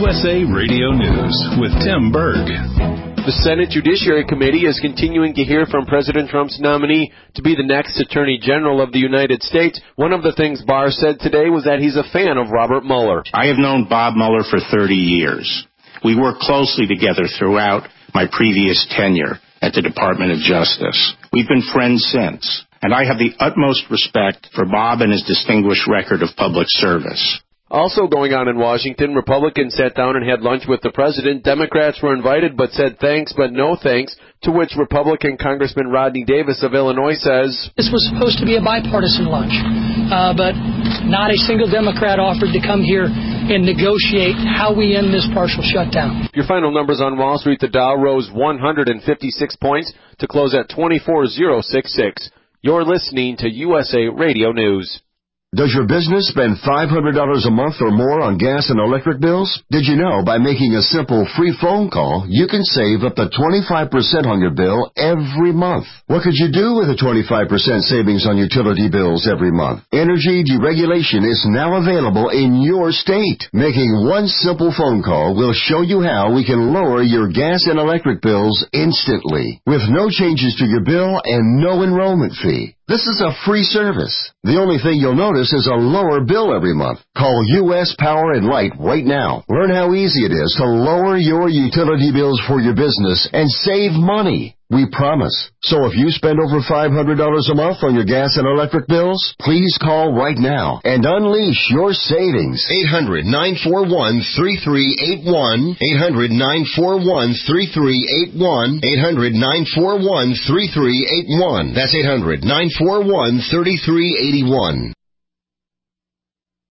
USA Radio News with Tim Berg. The Senate Judiciary Committee is continuing to hear from President Trump's nominee to be the next Attorney General of the United States. One of the things Barr said today was that he's a fan of Robert Mueller. I have known Bob Mueller for 30 years. We worked closely together throughout my previous tenure at the Department of Justice. We've been friends since, and I have the utmost respect for Bob and his distinguished record of public service. Also going on in Washington, Republicans sat down and had lunch with the president. Democrats were invited but said thanks but no thanks, to which Republican Congressman Rodney Davis of Illinois says, "This was supposed to be a bipartisan lunch, but not a single Democrat offered to come here and negotiate how we end this partial shutdown." Your final numbers on Wall Street: the Dow rose 156 points to close at 24,066. You're listening to USA Radio News. Does your business spend $500 a month or more on gas and electric bills? Did you know by making a simple free phone call, you can save up to 25% on your bill every month? What could you do with a 25% savings on utility bills every month? Energy deregulation is now available in your state. Making one simple phone call will show you how we can lower your gas and electric bills instantly, with no changes to your bill and no enrollment fee. This is a free service. The only thing you'll notice is a lower bill every month. Call U.S. Power and Light right now. Learn how easy it is to lower your utility bills for your business and save money. We promise. So if you spend over $500 a month on your gas and electric bills, please call right now and unleash your savings. 800-941-3381. 800-941-3381. 800-941-3381. That's 800-941-3381.